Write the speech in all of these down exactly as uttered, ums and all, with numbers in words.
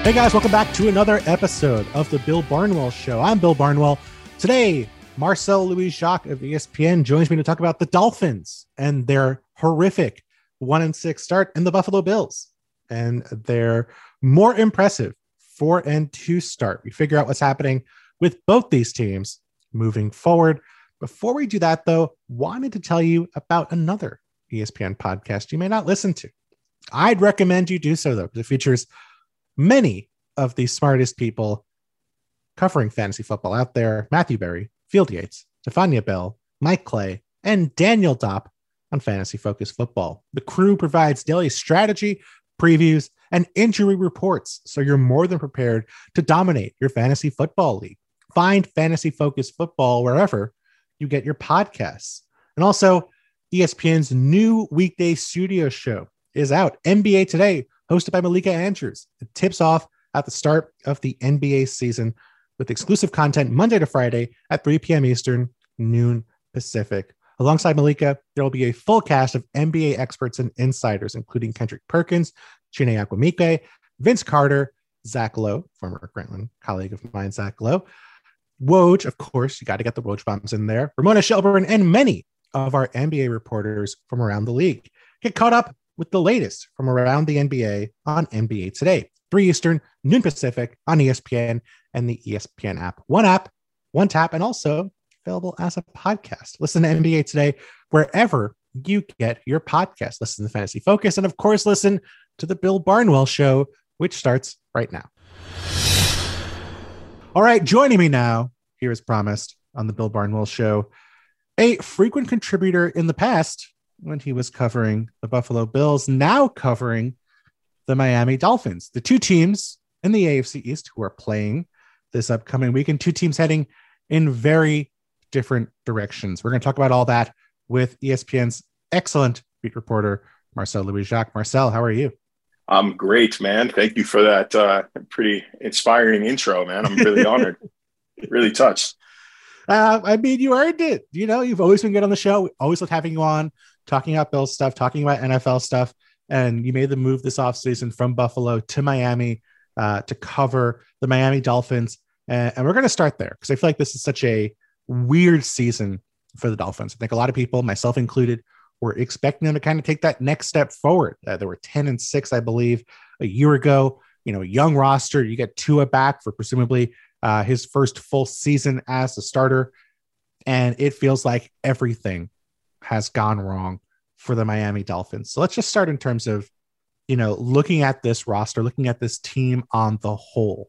Hey guys, welcome back to another episode of the Bill Barnwell Show. I'm Bill Barnwell. Today, Marcel Louis-Jacques of E S P N joins me to talk about the Dolphins and their horrific one and six start, and the Buffalo Bills and their more impressive four and two start. We figure out what's happening with both these teams moving forward. Before we do that, though, wanted to tell you about another E S P N podcast you may not listen to. I'd recommend you do so, though, because it features many of the smartest people covering fantasy football out there: Matthew Berry, Field Yates, Stefania Bell, Mike Clay, and Daniel Dopp on Fantasy Focus Football. The crew provides daily strategy, previews, and injury reports, so you're more than prepared to dominate your fantasy football league. Find Fantasy Focus Football wherever you get your podcasts. And also, E S P N's new weekday studio show is out, N B A Today, hosted by Malika Andrews. It tips off at the start of the N B A season with exclusive content Monday to Friday at three p.m. Eastern, noon Pacific. Alongside Malika, there will be a full cast of N B A experts and insiders, including Kendrick Perkins, Chiney Aquamike, Vince Carter, Zach Lowe, former Grantland colleague of mine, Zach Lowe, Woj, of course, you got to get the Woj bombs in there, Ramona Shelburne, and many of our N B A reporters from around the league. Get caught up with the latest from around the N B A on N B A Today, three Eastern, noon Pacific on E S P N and the E S P N app. One app, one tap, and also available as a podcast. Listen to N B A Today wherever you get your podcast. Listen to Fantasy Focus, and of course, listen to the Bill Barnwell Show, which starts right now. All right, joining me now, here as promised on the Bill Barnwell Show, a frequent contributor in the past when he was covering the Buffalo Bills, now covering the Miami Dolphins, the two teams in the A F C East who are playing this upcoming weekend, two teams heading in very different directions. We're going to talk about all that with E S P N's excellent beat reporter, Marcel Louis-Jacques. Marcel, how are you? I'm great, man. Thank you for that uh, pretty inspiring intro, man. I'm really honored, really touched. Uh, I mean, you earned it. You know, you've always been good on the show. We always love having you on, talking about Bills stuff, talking about N F L stuff. And you made the move this offseason from Buffalo to Miami uh, to cover the Miami Dolphins. And, and we're going to start there because I feel like this is such a weird season for the Dolphins. I think a lot of people, myself included, were expecting them to kind of take that next step forward. Uh, they were ten and six, I believe, a year ago. You know, young roster. You get Tua back for presumably uh, his first full season as a starter. And it feels like everything has gone wrong for the Miami Dolphins. So let's just start in terms of, you know, looking at this roster, looking at this team on the whole.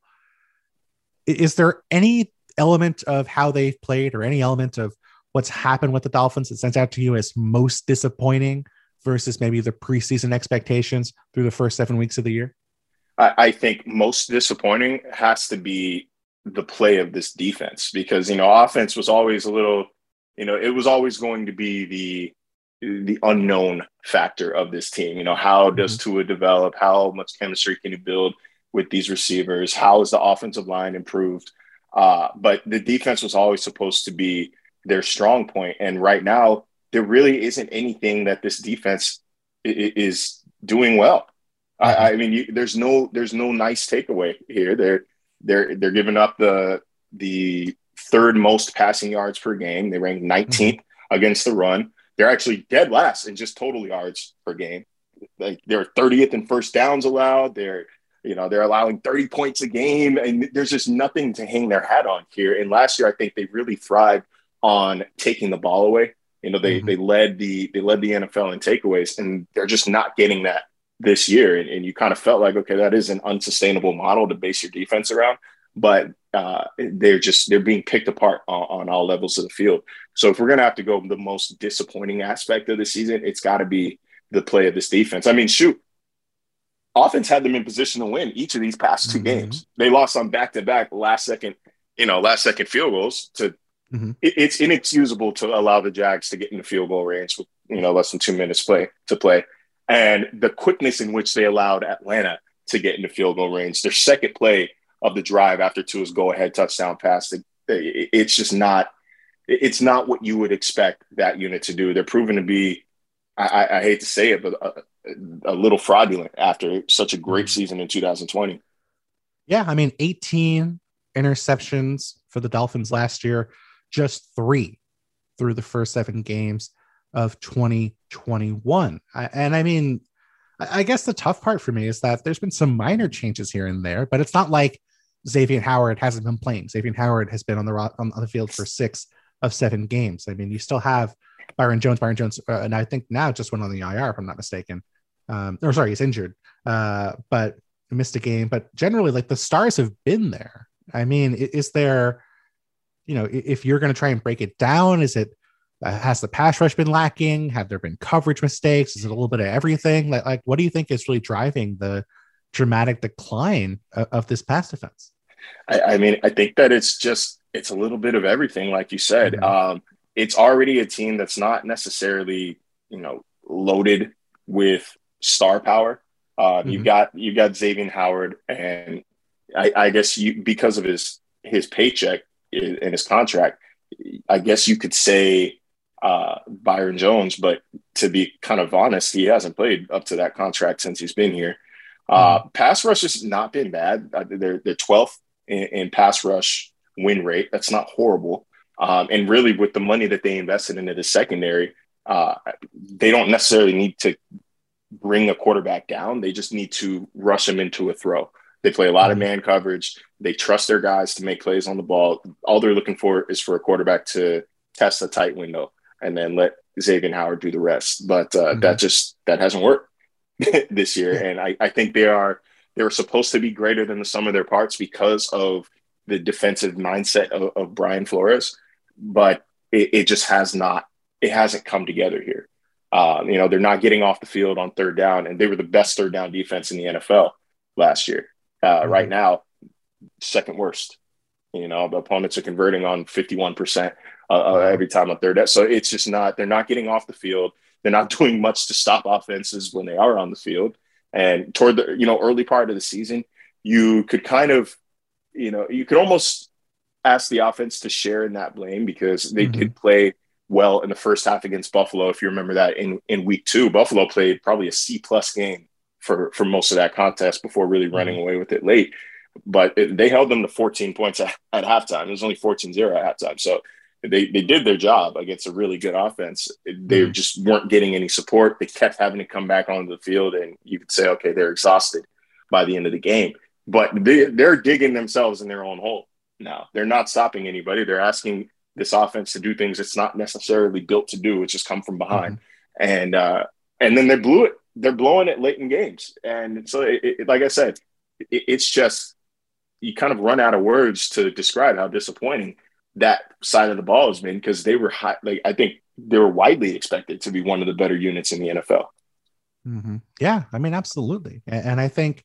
Is there any element of how they've played or any element of what's happened with the Dolphins that stands out to you as most disappointing versus maybe the preseason expectations through the first seven weeks of the year? I, I think most disappointing has to be the play of this defense because, you know, offense was always a little, you know, it was always going to be the the unknown factor of this team. You know, how does mm-hmm. Tua develop? How much chemistry can you build with these receivers? How is the offensive line improved? Uh, but the defense was always supposed to be their strong point. And right now, there really isn't anything that this defense is doing well. Mm-hmm. I, I mean, you, there's no there's no nice takeaway here. They're they're they're giving up the the third most passing yards per game. They rank nineteenth mm-hmm. against the run. They're actually dead last in just total yards per game. Like they're thirtieth in first downs allowed. They're, you know, they're allowing thirty points a game, and there's just nothing to hang their hat on here. And last year, I think they really thrived on taking the ball away. You know, they mm-hmm. they led the they led the N F L in takeaways, and they're just not getting that this year. And, and you kind of felt like, okay, that is an unsustainable model to base your defense around. But uh, they're just they're being picked apart on, on all levels of the field. So if we're going to have to go the most disappointing aspect of the season, it's got to be the play of this defense. I mean, shoot, offense had them in position to win each of these past two mm-hmm. games. They lost on back-to-back last second, you know, last second field goals. To mm-hmm. it, it's inexcusable to allow the Jags to get in the field goal range with, you know, less than two minutes play to play. And the quickness in which they allowed Atlanta to get into field goal range, their second play of the drive after Tua's go-ahead touchdown pass, it, it, it's just not it's not what you would expect that unit to do. They're proven to be, I, I hate to say it, but a, a little fraudulent after such a great season in two thousand twenty. Yeah, I mean, eighteen interceptions for the Dolphins last year, just three through the first seven games of twenty twenty-one. I, and I mean, I, I guess the tough part for me is that there's been some minor changes here and there, but it's not like Xavier Howard hasn't been playing. Xavier Howard has been on the on, on the field for six of seven games. I mean, you still have Byron Jones. Byron Jones, uh, and I think now just went on the I R, if I'm not mistaken. Um, or sorry, he's injured, uh, but missed a game. But generally, like the stars have been there. I mean, is there, you know, if you're going to try and break it down, is it uh, has the pass rush been lacking? Have there been coverage mistakes? Is it a little bit of everything? Like, like what do you think is really driving the dramatic decline of, of this pass defense? I, I mean, I think that it's just it's a little bit of everything, like you said. Mm-hmm. Um, it's already a team that's not necessarily, you know, loaded with star power. Uh, mm-hmm. You've got you got Xavier Howard, and I, I guess you because of his his paycheck and his contract, I guess you could say uh, Byron Jones. But to be kind of honest, he hasn't played up to that contract since he's been here. Uh, mm-hmm. Pass rush has not been bad. Uh, they're they're twelfth in, in pass rush win rate. That's not horrible. Um, and really, with the money that they invested into the secondary, uh, they don't necessarily need to bring a quarterback down. They just need to rush him into a throw. They play a lot of man coverage. They trust their guys to make plays on the ball. All they're looking for is for a quarterback to test a tight window and then let Xavier Howard do the rest. But uh, mm-hmm. that just that hasn't worked this year. Yeah. And I, I think they are they were supposed to be greater than the sum of their parts because of the defensive mindset of, of Brian Flores. But it, it just has not it hasn't come together here. Um, you know, they're not getting off the field on third down, and they were the best third down defense in the N F L last year. Uh, mm-hmm. Right now, second worst. You know, the opponents are converting on fifty-one percent uh, uh, every time on third down. So it's just not, they're not getting off the field. They're not doing much to stop offenses when they are on the field. And toward the, you know, early part of the season, you could kind of, you know, you could almost ask the offense to share in that blame because they mm-hmm. did play well in the first half against Buffalo. If you remember that in, in week two, Buffalo played probably a C plus game for, for most of that contest before really running mm-hmm. away with it late. But it, they held them to fourteen points at, at halftime. It was only fourteen zero at halftime. So they, they did their job against a really good offense. They mm-hmm. just weren't getting any support. They kept having to come back onto the field, and you could say, okay, they're exhausted by the end of the game. But they, they're digging themselves in their own hole now. They're not stopping anybody. They're asking this offense to do things it's not necessarily built to do. It's just come from behind. Mm-hmm. And uh, and then they blew it. They're blowing it late in games. And so, it, it, like I said, it, it's just you kind of run out of words to describe how disappointing that side of the ball has been because they were high, like I think they were widely expected to be one of the better units in the N F L. Mm-hmm. Yeah, I mean, absolutely. And, and I think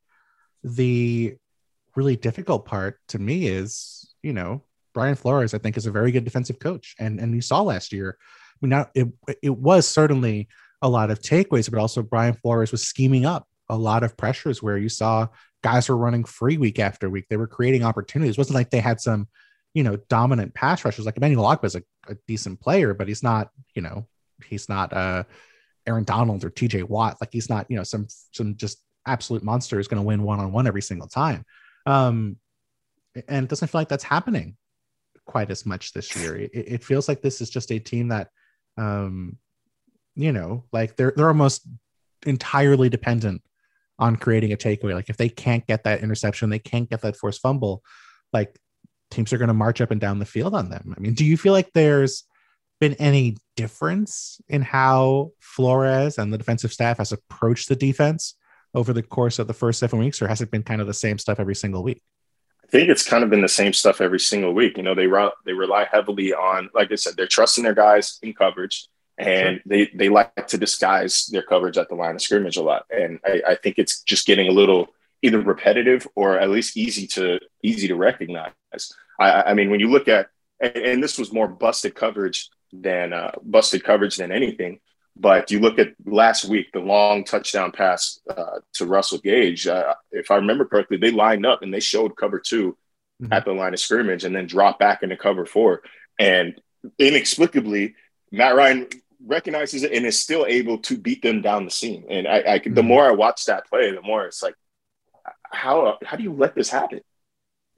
the really difficult part to me is, you know, Brian Flores, I think, is a very good defensive coach. And and you saw last year, I mean, now it, it was certainly a lot of takeaways, but also Brian Flores was scheming up a lot of pressures where you saw guys were running free week after week. They were creating opportunities. It wasn't like they had some, you know, dominant pass rushers. Like Emmanuel Ogbah is a, a decent player, but he's not, you know, he's not uh, Aaron Donald or T J Watt. Like he's not, you know, some some just absolute monster who's going to win one-on-one every single time. Um, and it doesn't feel like that's happening quite as much this year. It, it feels like this is just a team that, um, you know, like they're they're almost entirely dependent on creating a takeaway. Like if they can't get that interception, they can't get that forced fumble, like teams are going to march up and down the field on them. I mean, do you feel like there's been any difference in how Flores and the defensive staff has approached the defense over the course of the first seven weeks, or has it been kind of the same stuff every single week? I think it's kind of been the same stuff every single week. You know, they they rely heavily on, like I said, they're trusting their guys in coverage, and sure. they they like to disguise their coverage at the line of scrimmage a lot. And I, I think it's just getting a little either repetitive or at least easy to easy to recognize. I, I mean, when you look at, and, and this was more busted coverage than uh, busted coverage than anything. But you look at last week, the long touchdown pass uh, to Russell Gage. Uh, if I remember correctly, they lined up and they showed cover two mm-hmm. at the line of scrimmage and then dropped back into cover four. And inexplicably, Matt Ryan recognizes it and is still able to beat them down the seam. And I, I mm-hmm. the more I watch that play, the more it's like, how how do you let this happen?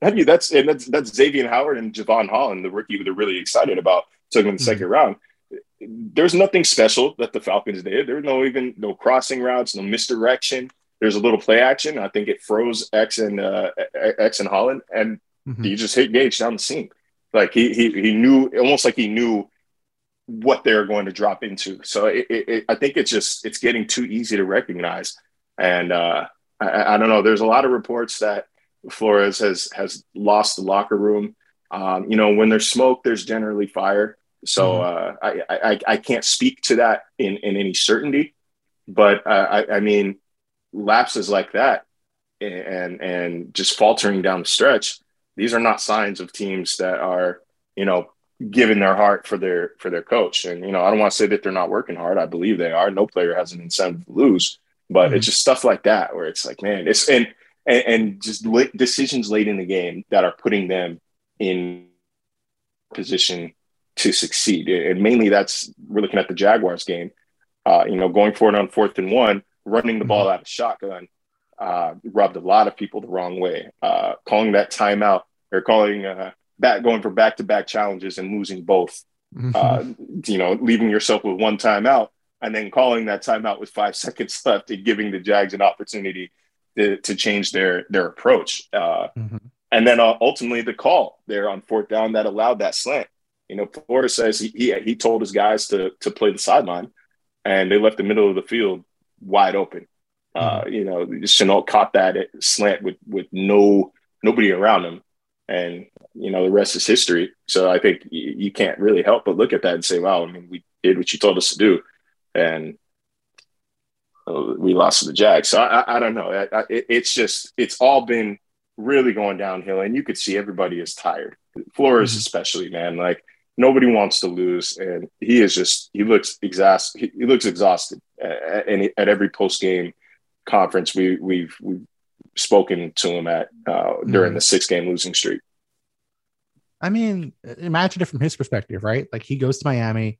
Have you? That's and that's that's Xavier Howard and Javon Holland, the rookie who they're really excited about, took him in the mm-hmm. second round. There's nothing special that the Falcons did. There's no even no crossing routes, no misdirection. There's a little play action. I think it froze X and uh, X and Holland, and mm-hmm. he just hit Gage down the seam. Like he he he knew, almost like he knew what they're going to drop into. So it, it, it, I think it's just it's getting too easy to recognize. And uh, I, I don't know. There's a lot of reports that Flores has has lost the locker room. Um, you know, when there's smoke, there's generally fire. So uh, I, I I can't speak to that in, in any certainty. But uh, I, I mean, lapses like that and and just faltering down the stretch, these are not signs of teams that are, you know, giving their heart for their for their coach. And, you know, I don't want to say that they're not working hard. I believe they are. No player has an incentive to lose. But mm-hmm. it's just stuff like that where it's like, man, it's and and, and just late decisions late in the game that are putting them in position to succeed. And mainly that's we're looking at the Jaguars game. Uh, you know, going for it on fourth and one, running the ball out of shotgun, uh, rubbed a lot of people the wrong way. Uh, calling that timeout or calling uh, back, going for back-to-back challenges and losing both. Mm-hmm. Uh, you know, leaving yourself with one timeout and then calling that timeout with five seconds left and giving the Jags an opportunity to, to change their their approach. Uh, mm-hmm. And then uh, ultimately the call there on fourth down that allowed that slant. You know, Flores says he, he he told his guys to to play the sideline, and they left the middle of the field wide open. Mm-hmm. Uh, you know, Shenault caught that slant with with no nobody around him, and you know the rest is history. So I think you, you can't really help but look at that and say, "Wow, I mean, we did what you told us to do," and uh, we lost to the Jags. So I, I, I don't know. I, I, it, it's just it's all been really going downhill, and you could see everybody is tired. Flores, mm-hmm. especially, man, like. Nobody wants to lose, and he is just he looks exhausted. He, he looks exhausted, uh, and at every post game conference we we've we've spoken to him at uh, during mm. the six game losing streak. I mean, imagine it from his perspective, right? Like he goes to Miami,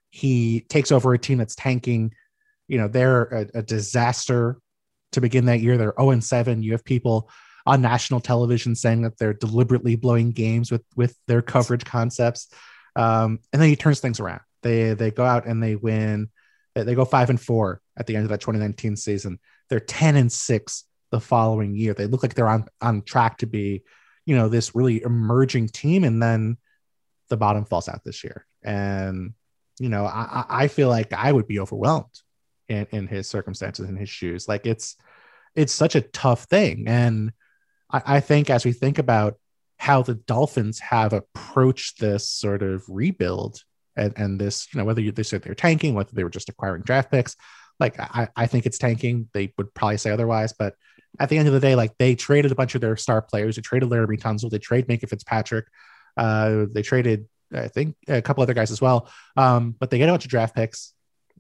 he takes over a team that's tanking. You know, they're a, a disaster to begin that year. They're zero and seven. You have people on national television saying that they're deliberately blowing games with with their coverage concepts. Um, and then he turns things around. They they go out and they win. They go five and four at the end of that twenty nineteen season. They're ten and six the following year. They look like they're on on track to be, you know, this really emerging team. And then the bottom falls out this year. And you know, I, I feel like I would be overwhelmed in in his circumstances, in his shoes. Like it's it's such a tough thing. And I, I think as we think about how the Dolphins have approached this sort of rebuild and, and this, you know, whether you, they said they're tanking, whether they were just acquiring draft picks, like I, I think it's tanking. They would probably say otherwise, but at the end of the day, like they traded a bunch of their star players. They traded Larry Tunsil. They traded Minkah Fitzpatrick. Uh, they traded, I think, a couple other guys as well. Um, but they get a bunch of draft picks.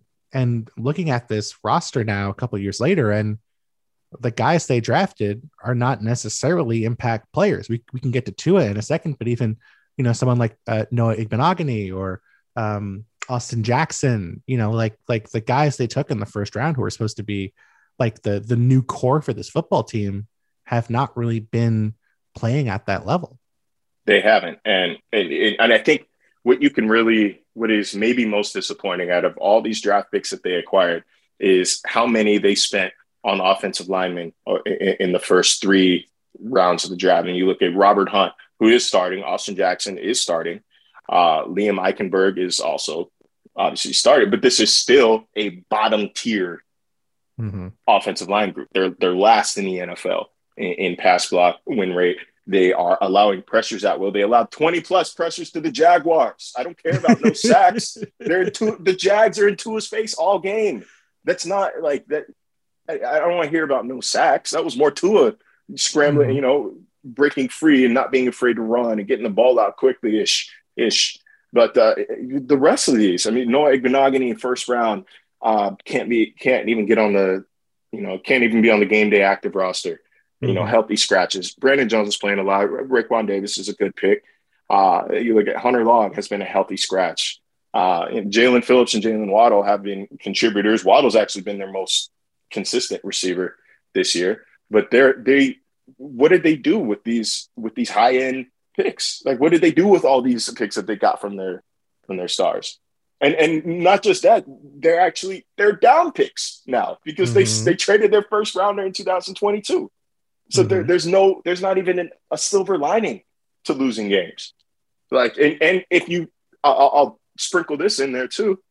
And looking at this roster now, a couple of years later, and the guys they drafted are not necessarily impact players. We we can get to Tua in a second, but even, you know, someone like uh, Noah Igbenogany or um, Austin Jackson, you know, like like the guys they took in the first round who are supposed to be like the the new core for this football team have not really been playing at that level. They haven't, and and and I think what you can really what is maybe most disappointing out of all these draft picks that they acquired is how many they spent on offensive linemen in the first three rounds of the draft. And you look at Robert Hunt, who is starting. Austin Jackson is starting. Uh, Liam Eichenberg is also obviously started, but this is still a bottom tier mm-hmm. offensive line group. They're they're last in the N F L in, in pass block win rate. They are allowing pressures at will. They allowed twenty plus pressures to the Jaguars. I don't care about no sacks. They're in two, the Jags are in Tua's face all game. That's not like that. I, I don't want to hear about no sacks. That was more Tua scrambling, mm-hmm. you know, breaking free and not being afraid to run and getting the ball out quickly ish ish. But uh, the rest of these, I mean, Noah Igbenogany in first round uh, can't be can't even get on the, you know, can't even be on the game day active roster. Mm-hmm. You know, healthy scratches. Brandon Jones is playing a lot. Raekwon Davis is a good pick. Uh, you look at Hunter Long has been a healthy scratch. Uh, and Jalen Phillips and Jalen Waddle have been contributors. Waddle's actually been their most consistent receiver this year, but they're they what did they do with these with these high end picks? Like, what did they do with all these picks that they got from their from their stars? And and not just that, they're actually they're down picks now because mm-hmm. they they traded their first rounder in two thousand twenty-two. So mm-hmm. there, there's no there's not even an, a silver lining to losing games. Like, and, and if you, I'll, I'll sprinkle this in there too.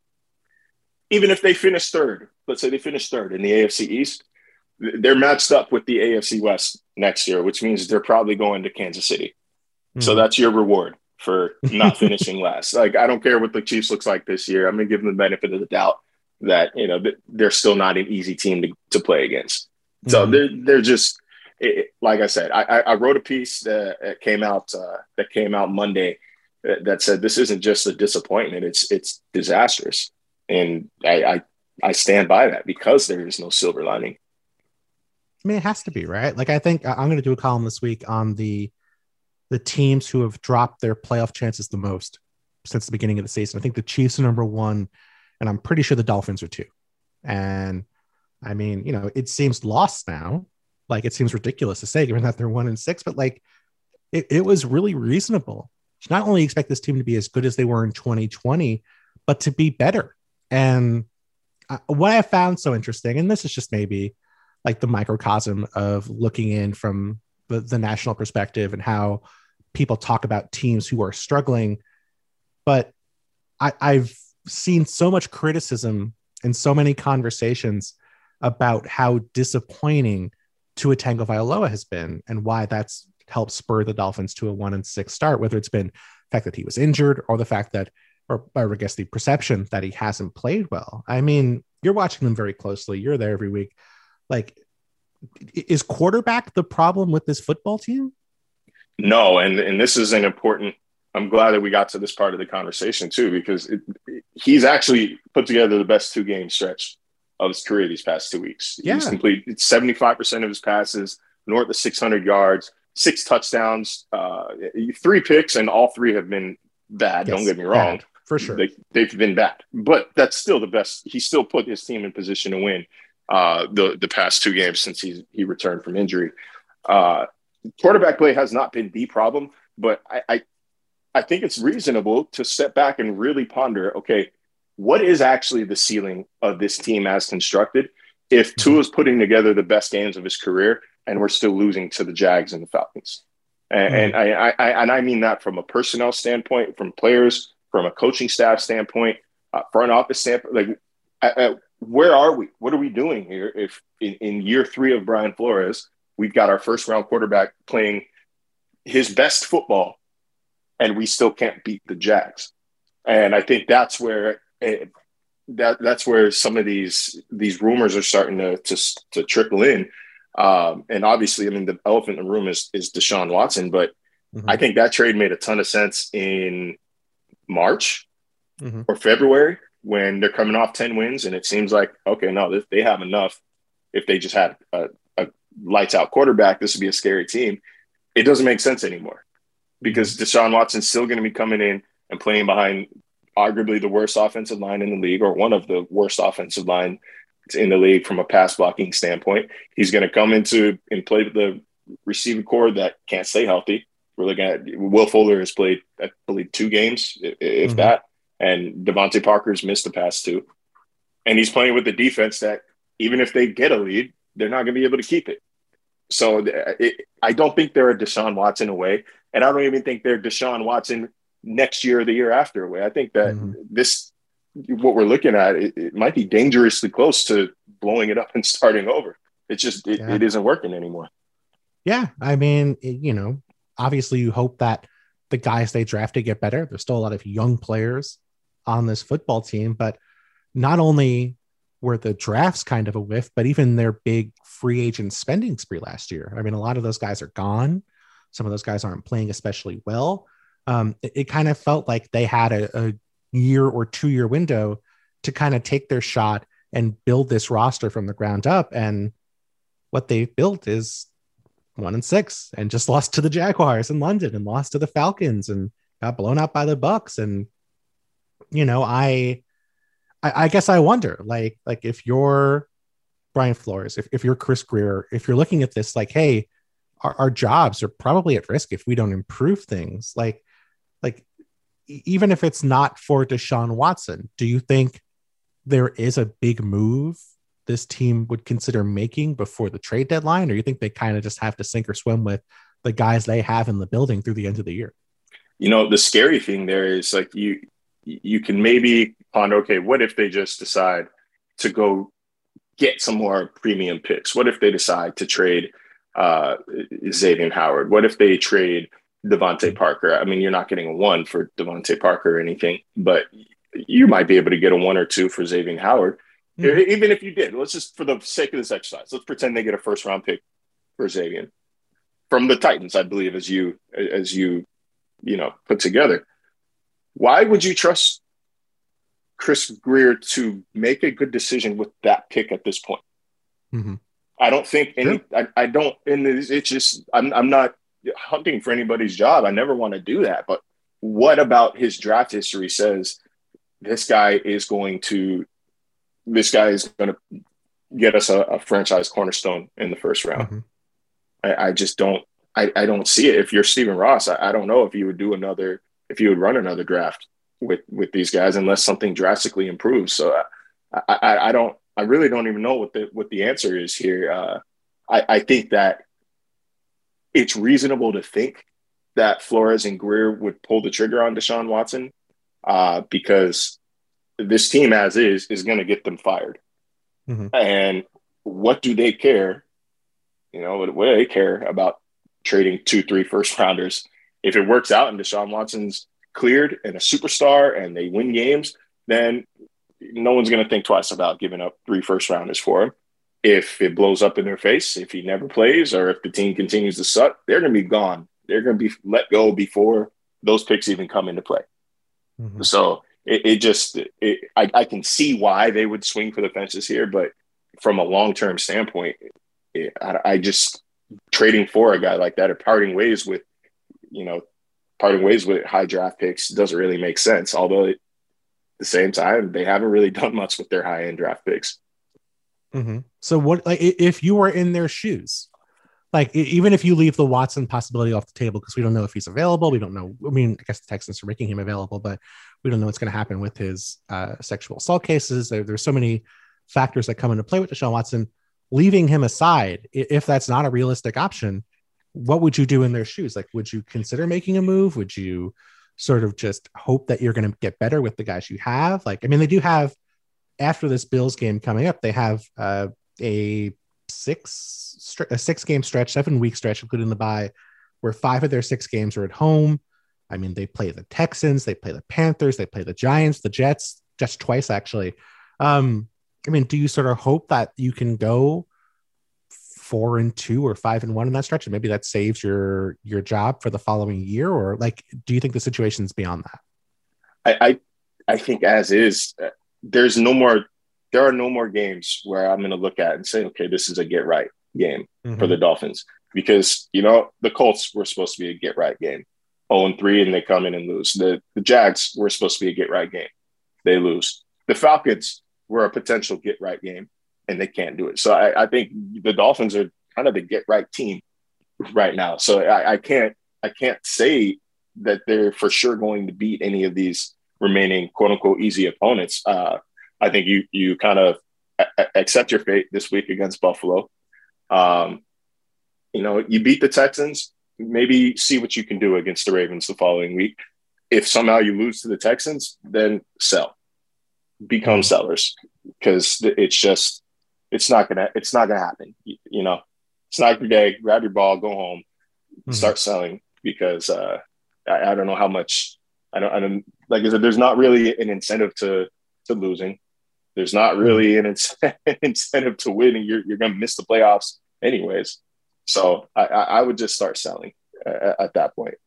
Even if they finish third, let's say they finish third in the A F C East, they're matched up with the A F C West next year, which means they're probably going to Kansas City. Mm-hmm. So that's your reward for not finishing last. Like, I don't care what the Chiefs looks like this year. I'm going to give them the benefit of the doubt that, you know, they're still not an easy team to, to play against. So mm-hmm. they're, they're just, It, like I said, I, I wrote a piece that came out uh, that came out Monday that said this isn't just a disappointment; it's it's disastrous, and I I, I stand by that because there is no silver lining. I mean, it has to be, right? Like, I think I'm going to do a column this week on the the teams who have dropped their playoff chances the most since the beginning of the season. I think the Chiefs are number one, and I'm pretty sure the Dolphins are two. And I mean, you know, it seems lost now. Like, it seems ridiculous to say, given that they're one and six, but like it, it was really reasonable to not only expect this team to be as good as they were in twenty twenty, but to be better. And I, what I found so interesting, and this is just maybe like the microcosm of looking in from the, the national perspective and how people talk about teams who are struggling, but I, I've seen so much criticism and so many conversations about how disappointing Tua Tagovailoa has been and why that's helped spur the Dolphins to a one and six start, whether it's been the fact that he was injured or the fact that, or, or I guess the perception that he hasn't played well. I mean, you're watching them very closely. You're there every week. Like, is quarterback the problem with this football team? No. And, and this is an important, I'm glad that we got to this part of the conversation too, because it, it, he's actually put together the best two game stretch of his career these past two weeks. Yeah. He's completed seventy-five percent of his passes, north of six hundred yards, six touchdowns, uh, three picks, and all three have been bad. Yes, don't get me wrong. Bad, for sure. They, they've been bad. But that's still the best. He still put his team in position to win uh, the, the past two games since he's, he returned from injury. Uh, quarterback play has not been the problem, but I, I, I think it's reasonable to step back and really ponder, okay, what is actually the ceiling of this team as constructed if Tua's putting together the best games of his career and we're still losing to the Jags and the Falcons? And, mm. and I, I, and I mean that from a personnel standpoint, from players, from a coaching staff standpoint, uh, front office standpoint. Like, I, I, where are we? What are we doing here? If in, in year three of Brian Flores, we've got our first round quarterback playing his best football and we still can't beat the Jags. And I think that's where, It, that that's where some of these these rumors are starting to to, to trickle in, um, and obviously, I mean, the elephant in the room is is Deshaun Watson, but mm-hmm. I think that trade made a ton of sense in March mm-hmm. or February when they're coming off ten wins, and it seems like, okay, no, they, they have enough. If they just had a, a lights out quarterback, this would be a scary team. It doesn't make sense anymore because Deshaun Watson's still going to be coming in and playing behind arguably the worst offensive line in the league, or one of the worst offensive line in the league from a pass blocking standpoint. He's going to come into and play with the receiving core that can't stay healthy. We're looking at Will Fuller has played, I believe, two games, if mm-hmm. that, and Devontae Parker's missed the past two. And he's playing with a defense that even if they get a lead, they're not going to be able to keep it. So it, I don't think they're a Deshaun Watson away, and I don't even think they're Deshaun Watson next year or the year after away. I think that mm-hmm. this, what we're looking at, it, it might be dangerously close to blowing it up and starting over. It's just, it, yeah. it isn't working anymore. Yeah. I mean, it, you know, obviously you hope that the guys they drafted get better. There's still a lot of young players on this football team, but not only were the drafts kind of a whiff, but even their big free agent spending spree last year. I mean, a lot of those guys are gone. Some of those guys aren't playing especially well. Um, it, it kind of felt like they had a, a year or two year window to kind of take their shot and build this roster from the ground up. And what they built is one and six and just lost to the Jaguars in London and lost to the Falcons and got blown out by the Bucks. And, you know, I, I, I guess I wonder, like, like if you're Brian Flores, if, if you're Chris Greer, if you're looking at this, like, hey, our, our jobs are probably at risk if we don't improve things. Like, like e- even if it's not for Deshaun Watson, do you think there is a big move this team would consider making before the trade deadline, or you think they kind of just have to sink or swim with the guys they have in the building through the end of the year? You know, the scary thing there is like you you can maybe ponder, okay, what if they just decide to go get some more premium picks? What if they decide to trade uh, Xavier Howard? What if they trade Devontae Parker? I mean, you're not getting a one for Devontae Parker or anything, but you might be able to get a one or two for Xavier Howard. Mm-hmm. Even if you did, let's just, for the sake of this exercise, let's pretend they get a first round pick for Xavier from the Titans, I believe, as you, as you, you know, put together. Why would you trust Chris Grier to make a good decision with that pick at this point? Mm-hmm. I don't think any, sure. I, I don't, and it's just, I'm, I'm not hunting for anybody's job. I never want to do that. But what about his draft history says this guy is going to, this guy is going to get us a, a franchise cornerstone in the first round? Mm-hmm. I, I just don't, I, I don't see it. If you're Stephen Ross, I, I don't know if you would do another, if you would run another draft with, with these guys, unless something drastically improves. So I, I, I don't, I really don't even know what the, what the answer is here. Uh, I, I think that it's reasonable to think that Flores and Grier would pull the trigger on Deshaun Watson uh, because this team as is, is going to get them fired. Mm-hmm. And what do they care? You know, what, what do they care about trading two, three first rounders? If it works out and Deshaun Watson's cleared and a superstar and they win games, then no one's going to think twice about giving up three first rounders for him. If it blows up in their face, if he never plays, or if the team continues to suck, they're going to be gone. They're going to be let go before those picks even come into play. Mm-hmm. So it, it just, it, I, I can see why they would swing for the fences here, but from a long-term standpoint, it, I, I just trading for a guy like that or parting ways with, you know, parting ways with high draft picks doesn't really make sense. Although it, at the same time, they haven't really done much with their high-end draft picks. Mm-hmm. So what, like, if you were in their shoes, like, even if you leave the Watson possibility off the table, because we don't know if he's available, we don't know. I mean, I guess the Texans are making him available, but we don't know what's going to happen with his uh, sexual assault cases. There, there's so many factors that come into play with Deshaun Watson. Leaving him aside, if that's not a realistic option, what would you do in their shoes? Like, would you consider making a move? Would you sort of just hope that you're going to get better with the guys you have? Like, I mean, they do have, after this Bills game coming up, they have uh, a six a six game stretch, seven week stretch, including the bye, where five of their six games are at home. I mean, they play the Texans, they play the Panthers, they play the Giants, the Jets, just twice actually. Um, I mean, do you sort of hope that you can go four and two or five and one in that stretch, and maybe that saves your your job for the following year? Or like, do you think the situation's beyond that? I I, I think as is, there's no more. There are no more games where I'm going to look at and say, okay, this is a get right game mm-hmm. for the Dolphins, because, you know, the Colts were supposed to be a get right game, oh and three, and they come in and lose. The the Jags were supposed to be a get right game. They lose. The Falcons were a potential get right game, and they can't do it. So I, I think the Dolphins are kind of the get right team right now. So I, I can't I can't say that they're for sure going to beat any of these remaining quote unquote easy opponents. Uh, I think you you kind of a- accept your fate this week against Buffalo. Um, you know, you beat the Texans, maybe see what you can do against the Ravens the following week. If somehow you lose to the Texans, then sell, become sellers, because it's just, it's not going to, it's not going to happen. You, you know, it's not your day, grab your ball, go home, mm-hmm. start selling, because uh, I, I don't know how much, I don't, I don't, like I said, there's not really an incentive to, to losing. There's not really an incentive to win, and you're you're going to miss the playoffs anyways. So I, I would just start selling at, at that point.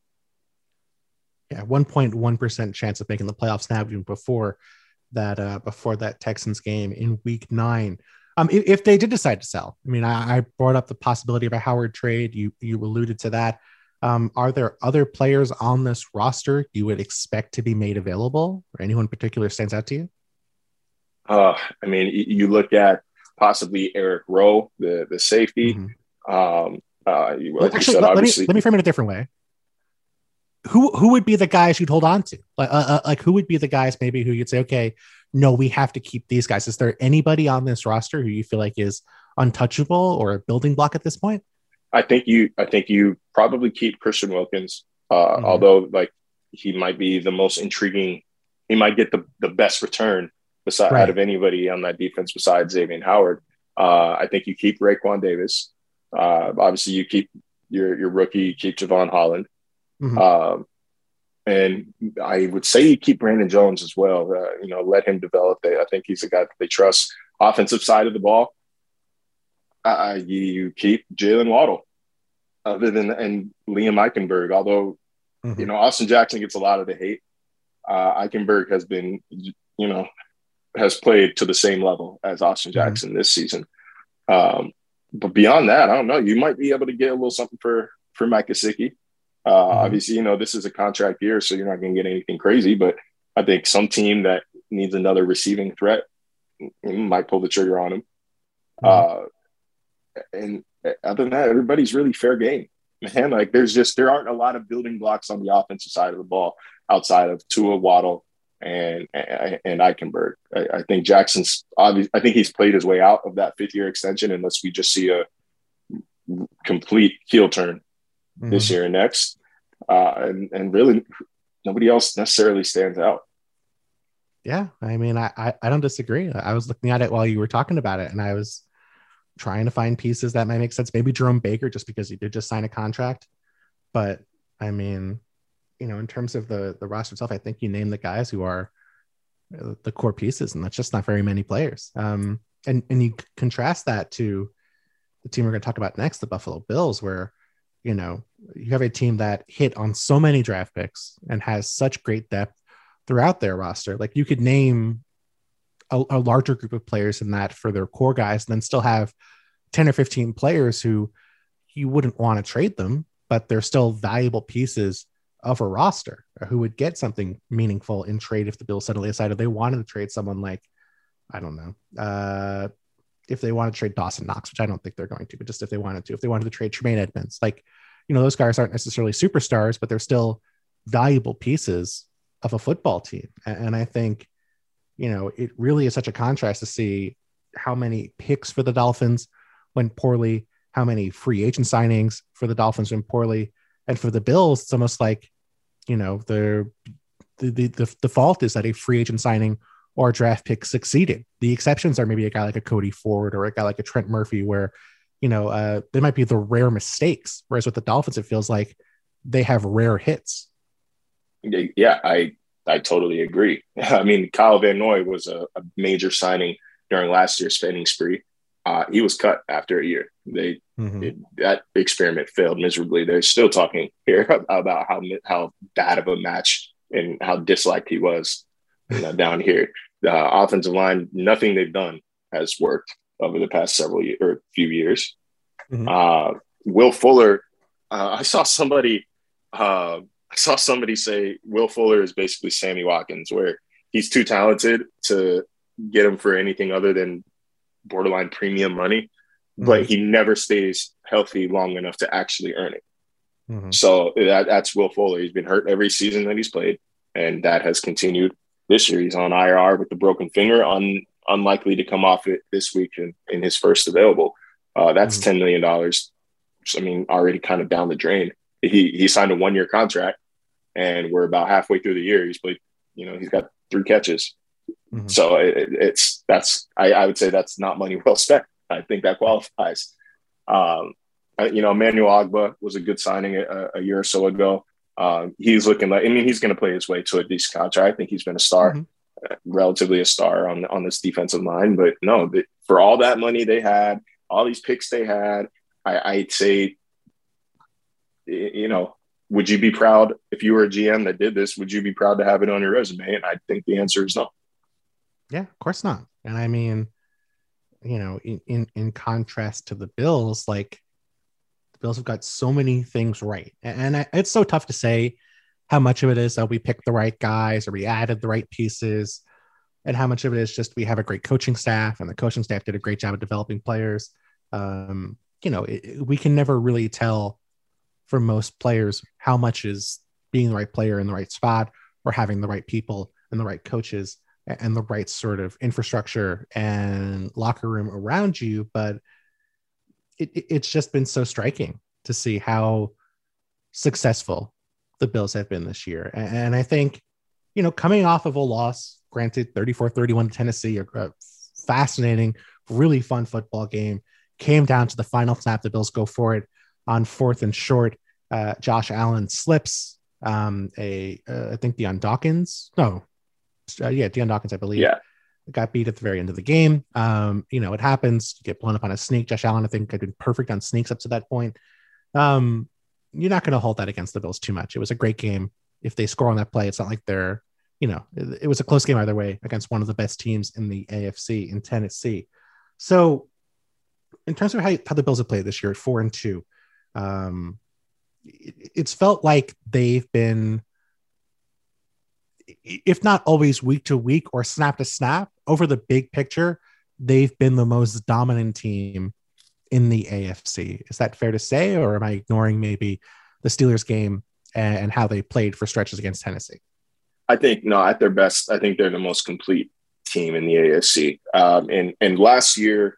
Yeah, one point one percent chance of making the playoffs now, even before that uh, before that Texans game in Week Nine. Um, if, if they did decide to sell, I mean, I, I brought up the possibility of a Howard trade. You you alluded to that. Um, are there other players on this roster you would expect to be made available, or anyone in particular stands out to you? Uh, I mean, you look at possibly Eric Rowe, the the safety. Mm-hmm. Um, Uh, you, Well, like you actually, said, let, let me obviously, let me frame it a different way. Who who would be the guys you'd hold on to? Like, uh, uh, like who would be the guys maybe who you'd say, okay, no, we have to keep these guys. Is there anybody on this roster who you feel like is untouchable or a building block at this point? I think you, I think you probably keep Christian Wilkins, uh, Mhm. although like he might be the most intriguing. He might get the, the best return beside, Right. out of anybody on that defense besides Xavier Howard. Uh, I think you keep Raekwon Davis. Uh, obviously, you keep your your rookie, you keep Javon Holland. Mhm. Um, and I would say you keep Brandon Jones as well. Uh, you know, let him develop. They, I think he's a guy that they trust. Offensive side of the ball, uh, you, you keep Jalen Waddle, other than and Liam Eichenberg. Although Mhm. you know Austin Jackson gets a lot of the hate, uh, Eichenberg has been, you know, has played to the same level as Austin Jackson mm-hmm. this season. Um, but beyond that, I don't know. You might be able to get a little something for for Mike Gesicki. Uh, mm-hmm. Obviously, you know, this is a contract year, so you're not going to get anything crazy. But I think some team that needs another receiving threat might pull the trigger on him. Mm-hmm. Uh, and other than that, everybody's really fair game, man. Like there's just there aren't a lot of building blocks on the offensive side of the ball outside of Tua, Waddle, and and, and Eichenberg. I, I think Jackson's obvious. I think he's played his way out of that fifth year extension unless we just see a complete heel turn mm-hmm. this year and next. Uh, and and really, nobody else necessarily stands out. Yeah, I mean, I, I I don't disagree. I was looking at it while you were talking about it, and I was trying to find pieces that might make sense. Maybe Jerome Baker, just because he did just sign a contract. But I mean, you know, in terms of the the roster itself, I think you name the guys who are the core pieces, and that's just not very many players. Um, and and you contrast that to the team we're going to talk about next, the Buffalo Bills, where you know you have a team that hit on so many draft picks and has such great depth throughout their roster. Like you could name a, a larger group of players in that for their core guys, and then still have ten or fifteen players who you wouldn't want to trade them, but they're still valuable pieces of a roster who would get something meaningful in trade if the Bills suddenly decided they wanted to trade someone like, I don't know, uh, if they wanted to trade Dawson Knox, which I don't think they're going to, but just if they wanted to, if they wanted to trade Tremaine Edmonds, like, you know, those guys aren't necessarily superstars, but they're still valuable pieces of a football team. And I think, you know, it really is such a contrast to see how many picks for the Dolphins went poorly, how many free agent signings for the Dolphins went poorly. And for the Bills, it's almost like, you know, the, the, the, the default is that a free agent signing or a draft pick succeeded. The exceptions are maybe a guy like a Cody Ford or a guy like a Trent Murphy, where, you know, uh, they might be the rare mistakes. Whereas with the Dolphins, it feels like they have rare hits. Yeah, I, I totally agree. I mean, Kyle Van Noy was a, a major signing during last year's spending spree. Uh, he was cut after a year. They mm-hmm. it, that experiment failed miserably. They're still talking here about how how bad of a match and how disliked he was, you know, down here. The offensive line, nothing they've done has worked over the past several years or few years. Mm-hmm. Uh, Will Fuller, uh, I saw somebody, uh, I saw somebody say Will Fuller is basically Sammy Watkins, where he's too talented to get him for anything other than borderline premium money, but mm-hmm. he never stays healthy long enough to actually earn it. Mm-hmm. So that, that's Will Fuller. He's been hurt every season that he's played, and that has continued this year. He's on I R with the broken finger, un, unlikely to come off it this week in, in his first available. Uh, that's mm-hmm. ten million dollars. I mean, already kind of down the drain. He he signed a one-year contract, and we're about halfway through the year. He's played, you know, he's got three catches. Mm-hmm. So it, it's that's I, I would say that's not money well spent. I think that qualifies. Um, you know, Emmanuel Ogbah was a good signing a, a year or so ago. Uh, he's looking like I mean he's going to play his way to a decent contract. I think he's been a star, mm-hmm. uh, relatively a star on on this defensive line. But no, the, for all that money they had, all these picks they had, I, I'd say, you know, would you be proud if you were a G M that did this? Would you be proud to have it on your resume? And I think the answer is no. Yeah, of course not. And I mean, you know, in, in, in contrast to the Bills, like the Bills have got so many things right. And I, it's so tough to say how much of it is that we picked the right guys or we added the right pieces, and how much of it is just we have a great coaching staff and the coaching staff did a great job of developing players. Um, you know, it, we can never really tell for most players how much is being the right player in the right spot or having the right people and the right coaches and the right sort of infrastructure and locker room around you. But it, it's just been so striking to see how successful the Bills have been this year. And, and I think, you know, coming off of a loss, granted thirty-four thirty-one to Tennessee, a, a fascinating, really fun football game, came down to the final snap. The Bills go for it on fourth and short. Uh, Josh Allen slips um, a, uh, I think Deion Dawkins. No, uh, yeah, Deion Dawkins, I believe. Yeah. Got beat at the very end of the game. Um, you know, it happens. You get blown up on a sneak. Josh Allen, I think, had been perfect on sneaks up to that point. Um, you're not going to hold that against the Bills too much. It was a great game. If they score on that play, it's not like they're, you know, it, it was a close game either way against one of the best teams in the A F C in Tennessee. So in terms of how, how the Bills have played this year at four and two, um, it, it's felt like they've been, if not always week to week or snap to snap, over the big picture, they've been the most dominant team in the A F C. Is that fair to say, or am I ignoring maybe the Steelers game and, and how they played for stretches against Tennessee? I think, no, at their best, I think they're the most complete team in the A F C. Um, and, and last year,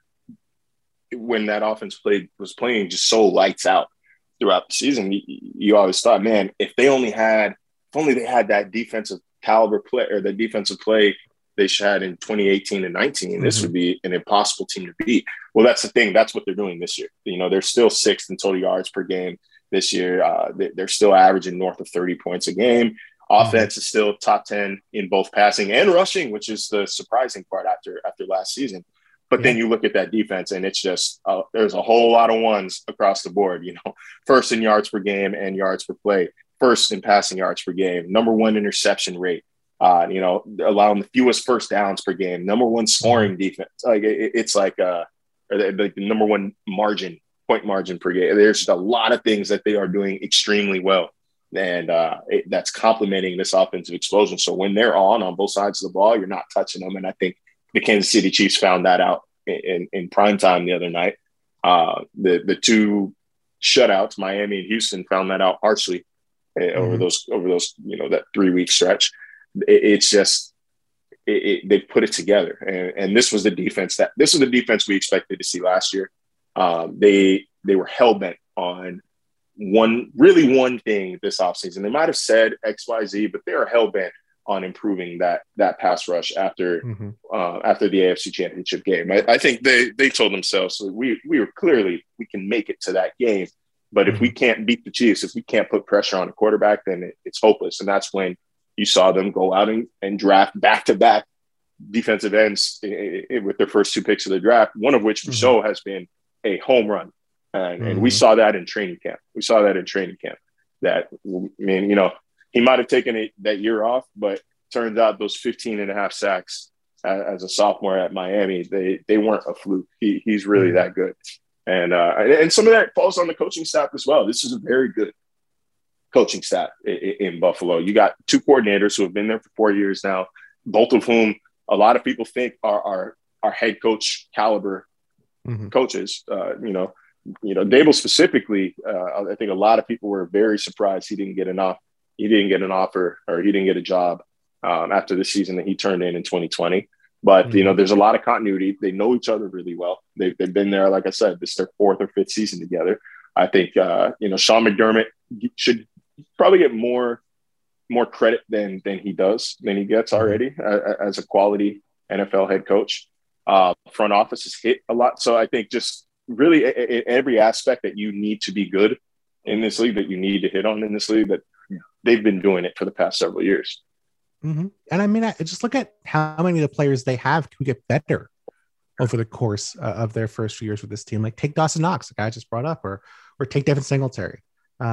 when that offense played was playing just so lights out throughout the season, you, you always thought, man, if they only had, if only they had that defensive caliber play or the defensive play they had in twenty eighteen and nineteen, mm-hmm. this would be an impossible team to beat. Well, that's the thing. That's what they're doing this year. You know, they're still sixth in total yards per game this year. Uh, they're still averaging north of thirty points a game. Offense mm-hmm. is still top ten in both passing and rushing, which is the surprising part after after last season. But yeah. then you look at that defense, and it's just uh, there's a whole lot of ones across the board. You know, first in yards per game and yards per play, first in passing yards per game, number one interception rate. Uh, you know, allowing the fewest first downs per game, number one scoring defense. Like it, it's like uh, like the number one margin, point margin per game. There's just a lot of things that they are doing extremely well, and uh, it, that's complementing this offensive explosion. So when they're on on both sides of the ball, you're not touching them. And I think the Kansas City Chiefs found that out in, in, in prime time the other night. Uh, the the two shutouts, Miami and Houston, found that out harshly uh, mm-hmm. over those over those you know that three week stretch. It's just it, it, they put it together, and, and this was the defense that this was the defense we expected to see last year. Um, they they were hell bent on one really one thing this offseason. They might have said X Y Z, but they are hell bent on improving that that pass rush after mm-hmm. uh, after the A F C Championship game. I, I think they they told themselves we we were clearly we can make it to that game, but mm-hmm. if we can't beat the Chiefs, if we can't put pressure on the quarterback, then it, it's hopeless. And that's when you saw them go out and, and draft back-to-back defensive ends I- I- with their first two picks of the draft, one of which for mm-hmm. so has been a home run. And, mm-hmm. and we saw that in training camp. We saw that in training camp. That, I mean, you know, he might have taken it that year off, but turns out those fifteen and a half sacks as, as a sophomore at Miami, they they weren't a fluke. He, he's really mm-hmm. that good. And, uh, and and some of that falls on the coaching staff as well. This is a very good coaching staff in Buffalo. You got two coordinators who have been there for four years now, both of whom a lot of people think are are, are head coach caliber mm-hmm. coaches. Uh, you know, you know, Dable specifically. Uh, I think a lot of people were very surprised he didn't get an off. He didn't get an offer, or he didn't get a job um, after the season that he turned in in twenty twenty. But mm-hmm. you know, there's a lot of continuity. They know each other really well. They've they've been there, like I said, this is their fourth or fifth season together. I think uh, you know Sean McDermott should probably get more more credit than than he does than he gets already uh, as a quality N F L head coach. Uh, front office has hit a lot, so I think just really a, a, every aspect that you need to be good in this league, that you need to hit on in this league, that they've been doing it for the past several years. Mm-hmm. And I mean, I just look at how many of the players they have who get better over the course uh, of their first few years with this team. Like take Dawson Knox, the guy I just brought up, or or take Devin Singletary.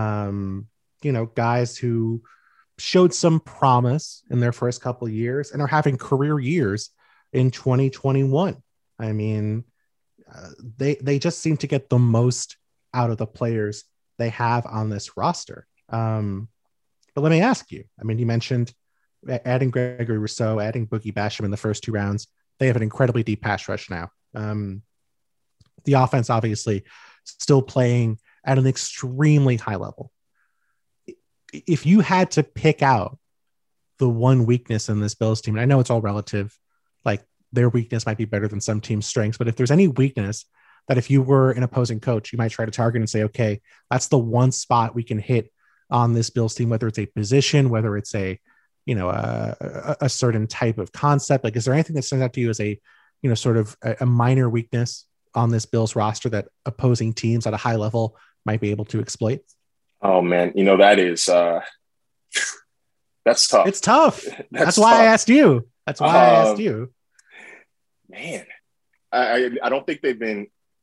Um, you know, guys who showed some promise in their first couple of years and are having career years in twenty twenty-one. I mean, uh, they they just seem to get the most out of the players they have on this roster. Um, but let me ask you, I mean, you mentioned adding Gregory Rousseau, adding Boogie Basham in the first two rounds. They have an incredibly deep pass rush now. Um, the offense obviously still playing at an extremely high level. If you had to pick out the one weakness in this Bills team, and I know it's all relative, like their weakness might be better than some teams' strengths, but if there's any weakness that if you were an opposing coach, you might try to target and say, okay, that's the one spot we can hit on this Bills team, whether it's a position, whether it's a, you know, a, a, a certain type of concept. Like, is there anything that stands out to you as a, you know, sort of a, a minor weakness on this Bills roster that opposing teams at a high level might be able to exploit? Oh man, you know, that is, uh, that's tough. It's tough. That's, that's why tough. I asked you. That's why um, I asked you. Man, I, I don't think they've been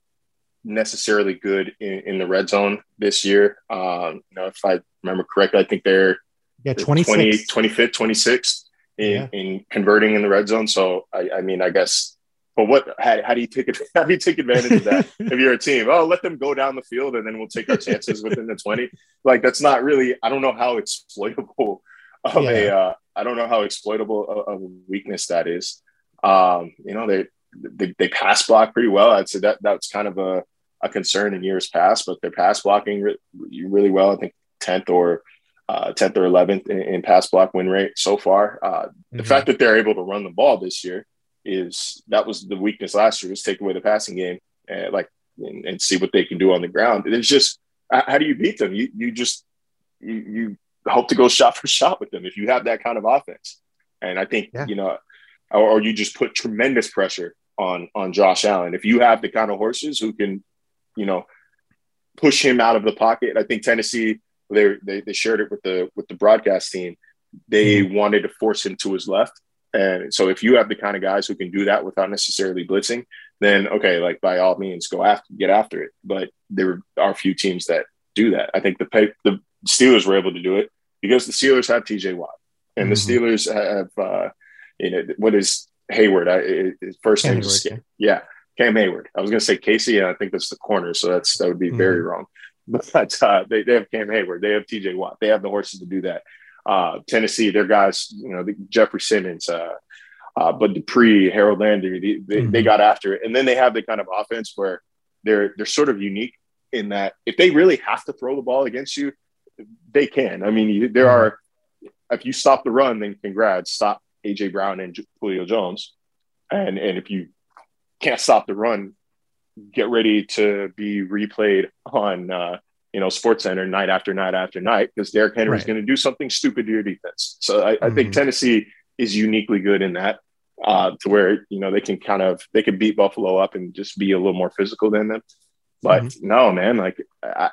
necessarily good in, in the red zone this year. Um, you know, if I remember correctly, I think they're yeah, twenty-sixth, twenty-fifth, twenty-sixth in, yeah. in converting in the red zone. So, I, I mean, I guess, but what, how, how do you take it? How do you take advantage of that if you're a team? Oh, let them go down the field and then we'll take our chances within the twenty. Like, that's not really, I don't know how exploitable of yeah. a, uh, I don't know how exploitable of a weakness that is. Um, you know, they, they, they pass block pretty well. I'd say that that's kind of a, a concern in years past, but they're pass blocking re- really well. I think tenth or uh, tenth or eleventh in, in pass block win rate so far. Uh, mm-hmm. The fact that they're able to run the ball this year is that was the weakness last year, was take away the passing game and like and, and see what they can do on the ground. It's just, how do you beat them? You you just you, you hope to go shot for shot with them if you have that kind of offense. And I think yeah. you know, or, or you just put tremendous pressure on on Josh Allen if you have the kind of horses who can, you know, push him out of the pocket. I think Tennessee, they they, they shared it with the with the broadcast team. They mm-hmm. wanted to force him to his left. And so if you have the kind of guys who can do that without necessarily blitzing, then okay, like by all means, go after, get after it. But there are a few teams that do that. I think the the Steelers were able to do it because the Steelers have T J Watt, and mm-hmm. the Steelers have, uh, you know, what is Hayward? I, his first Cam name is Hayward, yeah, Cam Hayward. I was going to say Casey, and I think that's the corner, so that's that would be mm-hmm. very wrong. But uh, they they have Cam Hayward, they have T J Watt, they have the horses to do that. Uh, Tennessee, their guys, you know, the, Jeffrey Simmons, uh, uh, Bud Dupree, Harold Landry, they, they, mm-hmm. they got after it. And then they have the kind of offense where they're they're sort of unique in that if they really have to throw the ball against you, they can. I mean, you, there are – if you stop the run, then congrats, stop A J Brown and Julio Jones. And, and if you can't stop the run, get ready to be replayed on uh, – you know, Sports Center night after night after night, because Derrick Henry is right. going to do something stupid to your defense. So I, mm-hmm. I think Tennessee is uniquely good in that, uh, to where, you know, they can kind of, they can beat Buffalo up and just be a little more physical than them. But mm-hmm. no, man, like I,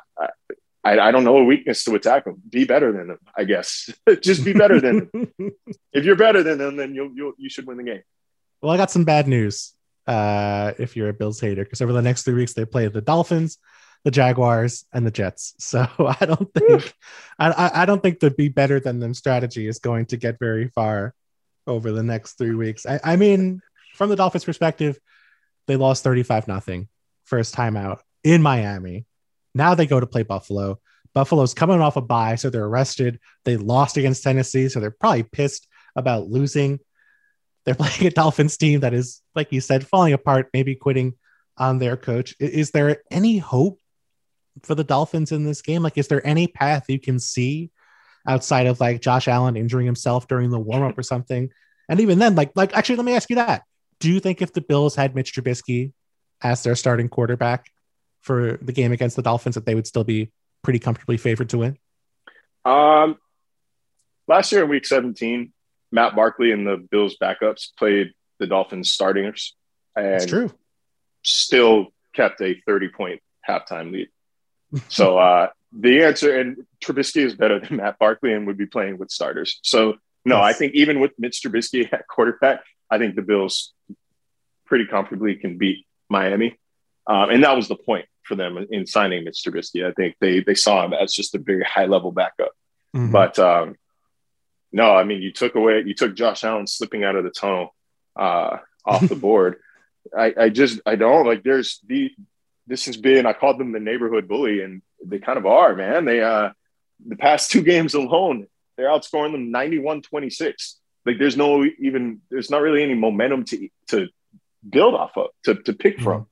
I, I don't know a weakness to attack them. Be better than them, I guess. Just be better than them. If you're better than them, then you'll, you'll, you should win the game. Well, I got some bad news. Uh, if you're a Bills hater, because over the next three weeks, they play the Dolphins, the Jaguars, and the Jets. So I don't think I, I don't think the be better than them strategy is going to get very far over the next three weeks. I, I mean, from the Dolphins' perspective, they lost thirty-five nothing first time out in Miami. Now they go to play Buffalo. Buffalo's coming off a bye, so they're rested. They lost against Tennessee, so they're probably pissed about losing. They're playing a Dolphins team that is, like you said, falling apart, maybe quitting on their coach. Is there any hope for the Dolphins in this game? Like, is there any path you can see outside of like Josh Allen injuring himself during the warm-up or something? And even then, like, like actually, let me ask you that. Do you think if the Bills had Mitch Trubisky as their starting quarterback for the game against the Dolphins, that they would still be pretty comfortably favored to win? Um, last year in week seventeen, Matt Barkley and the Bills backups played the Dolphins starters and That's true. still kept a thirty-point halftime lead. So uh, the answer, and Trubisky is better than Matt Barkley and would be playing with starters. So, no, yes. I think even with Mitch Trubisky at quarterback, I think the Bills pretty comfortably can beat Miami. Um, and that was the point for them in, in signing Mitch Trubisky. I think they they saw him as just a very high-level backup. Mm-hmm. But, um, no, I mean, you took away – you took Josh Allen slipping out of the tunnel uh, off the board. I, I just – I don't – like there's the – this has been, I called them the neighborhood bully, and they kind of are, man. They, uh, the past two games alone, they're outscoring them ninety-one twenty-six. Like there's no even, there's not really any momentum to, to build off of, to, to pick from.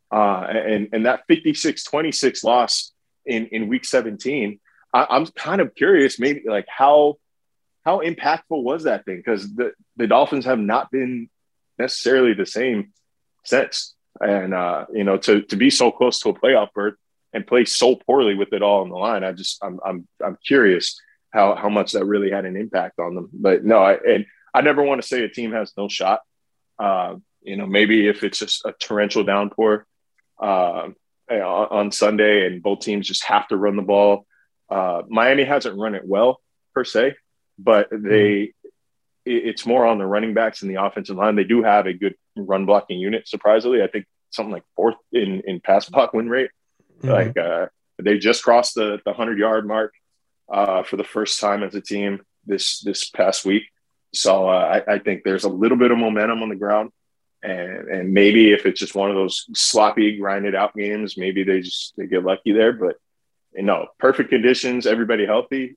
Uh, and, and that fifty-six twenty-six loss in, in week seventeen, I, I'm kind of curious, maybe like how, how impactful was that thing? Because the, the Dolphins have not been necessarily the same since. And, uh, you know, to, to be so close to a playoff berth and play so poorly with it all on the line, I just, I'm, I'm, I'm curious how, how much that really had an impact on them. But no, I, and I never want to say a team has no shot. Uh, you know, maybe if it's just a torrential downpour uh, on Sunday and both teams just have to run the ball. Uh, Miami hasn't run it well per se, but they, it's more on the running backs and the offensive line. They do have a good run blocking unit. Surprisingly, I think something like fourth in, in pass block win rate. Mm-hmm. Like uh, they just crossed the, the hundred yard mark uh, for the first time as a team this, this past week. So uh, I, I think there's a little bit of momentum on the ground, and and maybe if it's just one of those sloppy, grinded out games, maybe they just they get lucky there. But you know, perfect conditions, everybody healthy.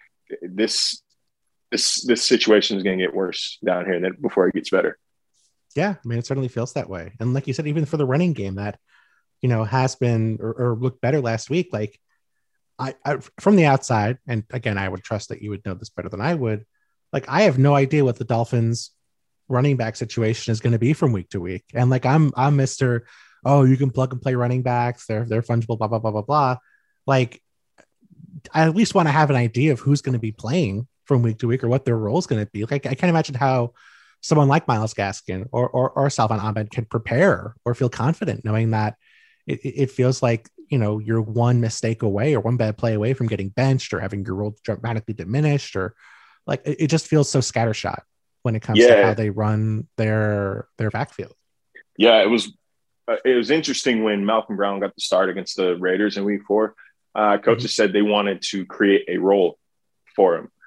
This this this situation is going to get worse down here than before it gets better. Yeah, I mean, it certainly feels that way. And like you said, even for the running game that you know has been or, or looked better last week, like I, I from the outside, and again, I would trust that you would know this better than I would. Like, I have no idea what the Dolphins running back situation is going to be from week to week. And like, I'm, I'm Mister Oh, you can plug and play running backs. They're, they're fungible, blah, blah, blah, blah, blah. Like, I at least want to have an idea of who's going to be playing from week to week or what their role is going to be. Like, I can't imagine how someone like Myles Gaskin or, or, or Salvon Ahmed can prepare or feel confident knowing that it, it feels like, you know, you're one mistake away or one bad play away from getting benched or having your role dramatically diminished, or like, it, it just feels so scattershot when it comes yeah. to how they run their, their backfield. Yeah, it was, uh, it was interesting when Malcolm Brown got the start against the Raiders in week four. Uh, coaches mm-hmm. said they wanted to create a role for him.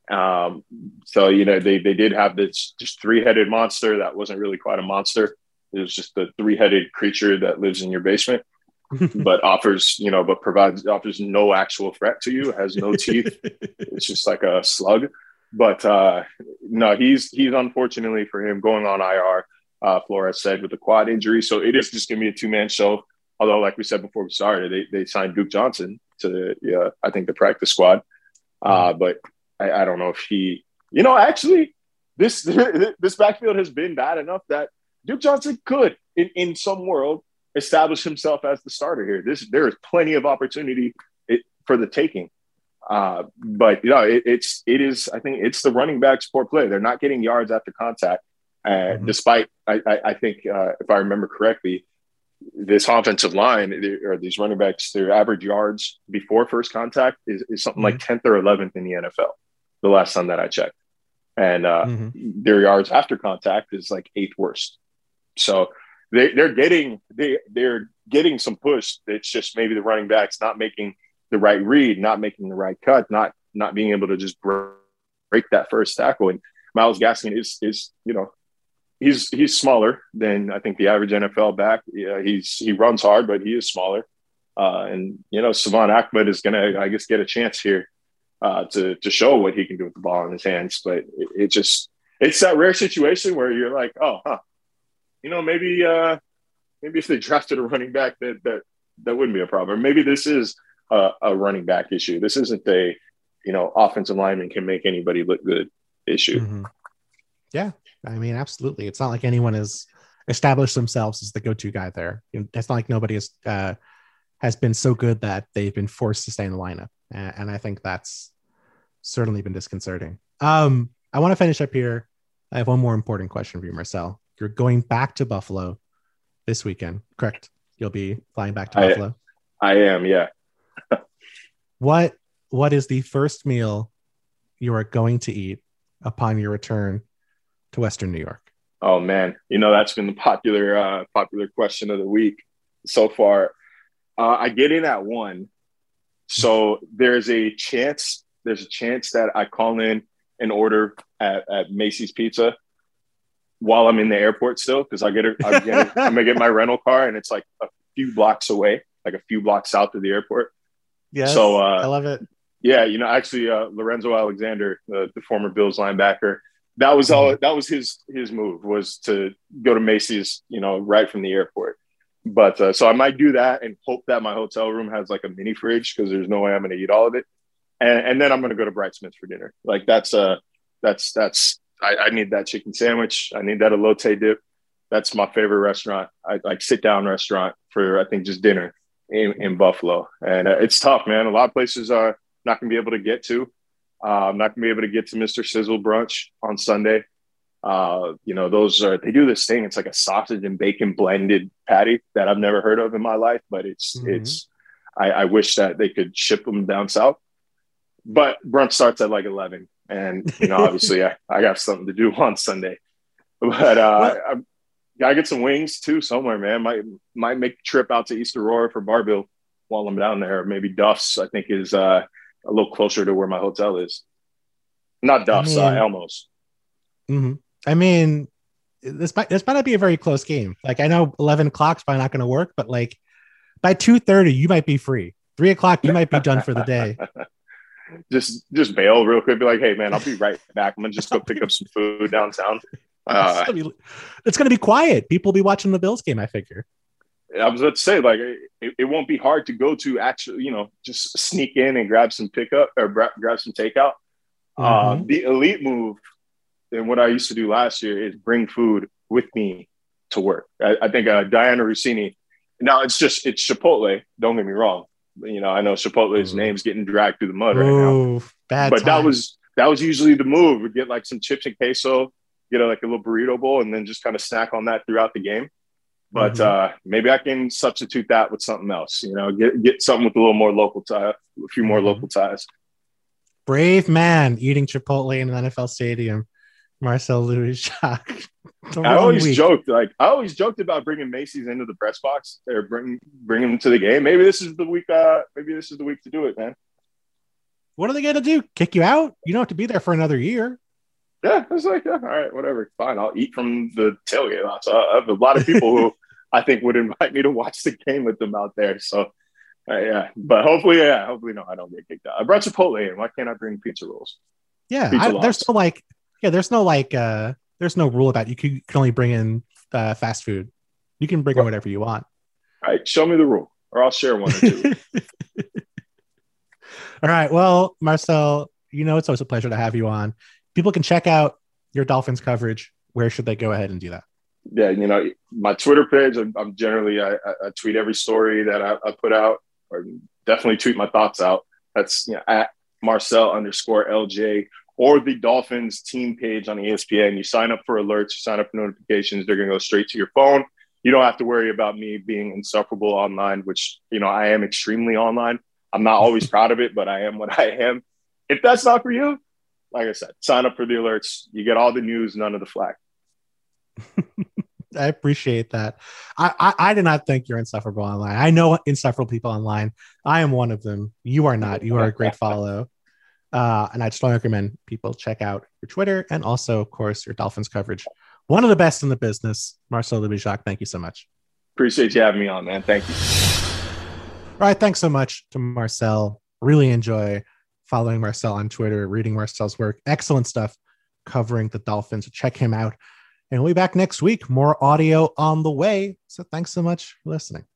Um, so, you know, they, they did have this just three-headed monster that wasn't really quite a monster. It was just a three-headed creature that lives in your basement, but offers, you know, but provides, offers no actual threat to you, has no teeth. It's just like a slug. But uh, no, he's, he's unfortunately for him going on I R, uh, Flores said, with a quad injury. So it is just going to be a two-man show. Although, like we said before we started, they, they signed Duke Johnson to the, yeah, I think the practice squad. Uh, but I, I don't know if he, you know, actually this, this backfield has been bad enough that Duke Johnson could, in, in some world, establish himself as the starter here. This, there is plenty of opportunity it, for the taking. Uh, but, you know, it, it's, it is, I think it's the running back support play. They're not getting yards after contact. Uh, mm-hmm. Despite, I, I, I think, uh, if I remember correctly, this offensive line or these running backs, their average yards before first contact is, is something mm-hmm. like tenth or eleventh in the N F L. The last time that I checked. And uh, mm-hmm. their yards after contact is like eighth worst. So they, they're getting, they, they're getting some push. It's just maybe the running backs not making the right read, not making the right cut, not, not being able to just break that first tackle. And Myles Gaskin is, is, you know, he's, he's smaller than I think the average N F L back. Yeah, he's, he runs hard, but he is smaller. Uh, and, you know, Salvon Ahmed is going to, I guess, get a chance here uh, to, to show what he can do with the ball in his hands. But it, it just, it's that rare situation where you're like, oh, huh, you know, maybe, uh, maybe if they drafted a running back that, that, that wouldn't be a problem. Maybe this is a, a running back issue. This isn't a, you know, offensive lineman can make anybody look good issue. Mm-hmm. Yeah. I mean, absolutely. It's not like anyone has established themselves as the go-to guy there. You know, it's not like nobody has, uh, has been so good that they've been forced to stay in the lineup. And, and I think that's certainly been disconcerting. Um, I want to finish up here. I have one more important question for you, Marcel. You're going back to Buffalo this weekend, correct? You'll be flying back to I, Buffalo. I am, yeah. What What is the first meal you are going to eat upon your return to Western New York? Oh man, you know that's been the popular uh, popular question of the week so far. Uh, I get in at one, so there's a chance. There's a chance that I call in an order at, at Macy's Pizza while I'm in the airport still, because I get a, I get a, I'm gonna get my rental car and it's like a few blocks away, like a few blocks south of the airport. Yeah, so uh, I love it. Yeah, you know, actually, uh, Lorenzo Alexander, uh, the former Bills linebacker, that was all. That was his his move, was to go to Macy's, you know, right from the airport. But uh, so I might do that and hope that my hotel room has like a mini fridge because there's no way I'm going to eat all of it. And, and then I'm going to go to Bright Smith for dinner. Like that's uh that's that's I, I need that chicken sandwich. I need that elote dip. That's my favorite restaurant. I like sit down restaurant for I think just dinner in, in Buffalo. And uh, it's tough, man. A lot of places are not going to be able to get to. Uh, I'm not going to be able to get to Mister Sizzle brunch on Sunday. Uh, you know, those are, they do this thing. It's like a sausage and bacon blended patty that I've never heard of in my life, but it's, mm-hmm. it's, I, I wish that they could ship them down south, but brunch starts at like eleven. And, you know, obviously I, I got something to do on Sunday, but uh, I, I gotta get some wings too somewhere, man. Might, might make a trip out to East Aurora for Bar Bill while I'm down there. Maybe Duff's, I think is uh, a little closer to where my hotel is. Not Duff's, I mean, uh, Elmo's. Mm-hmm. I mean, this might this might not be a very close game. Like I know eleven o'clock's probably not going to work, but like by two thirty, you might be free. Three o'clock, you might be done for the day. Just just bail real quick. Be like, hey man, I'll be right back. I'm gonna just go pick up some food downtown. Uh, it's, gonna be, it's gonna be quiet. People will be watching the Bills game, I figure. I was about to say, like, it, it won't be hard to go to actually, you know, just sneak in and grab some pickup or grab, grab some takeout. Mm-hmm. Uh, the elite move. And what I used to do last year is bring food with me to work. I, I think uh, Diana Rossini. Now it's just it's Chipotle. Don't get me wrong. You know, I know Chipotle's Ooh. name's getting dragged through the mud right Ooh, now. Bad but time. that was that was usually the move. We get like some chips and queso, get a, like a little burrito bowl, and then just kind of snack on that throughout the game. But mm-hmm. uh, maybe I can substitute that with something else. You know, get get something with a little more local tie, a few more mm-hmm. local ties. Brave man eating Chipotle in an N F L stadium. Marcel Louis-Jacques. I always week. joked, like I always joked about bringing Macy's into the press box or bring bring them to the game. Maybe this is the week. Uh, maybe this is the week to do it, man. What are they gonna do? Kick you out? You don't have to be there for another year. Yeah, it's like yeah, all right, whatever, fine. I'll eat from the tailgate. So I have a lot of people who I think would invite me to watch the game with them out there. So uh, yeah, but hopefully, yeah, hopefully, no, I don't get kicked out. I brought Chipotle in. Why can't I bring pizza rolls? Yeah, pizza I, there's no like. Yeah, there's no like, uh, there's no rule about you can, you can only bring in uh, fast food. You can bring in whatever you want. All right, show me the rule, or I'll share one or two. All right, well, Marcel, you know it's always a pleasure to have you on. People can check out your Dolphins coverage. Where should they go ahead and do that? Yeah, you know, my Twitter page. I'm, I'm generally I, I tweet every story that I, I put out, or definitely tweet my thoughts out. That's you know, at Marcel underscore L J. Or the Dolphins team page on E S P N. You sign up for alerts, you sign up for notifications. They're going to go straight to your phone. You don't have to worry about me being insufferable online, which, you know, I am extremely online. I'm not always proud of it, but I am what I am. If that's not for you, like I said, sign up for the alerts. You get all the news, none of the flack. I appreciate that. I, I, I did not think you're insufferable online. I know insufferable people online. I am one of them. You are not. You are a great follow. Uh, and I just want to recommend people check out your Twitter and also, of course, your Dolphins coverage. One of the best in the business. Marcel Louis-Jacques, thank you so much. Appreciate you having me on, man. Thank you. All right. Thanks so much to Marcel. Really enjoy following Marcel on Twitter, reading Marcel's work. Excellent stuff covering the Dolphins. Check him out. And we'll be back next week. More audio on the way. So thanks so much for listening.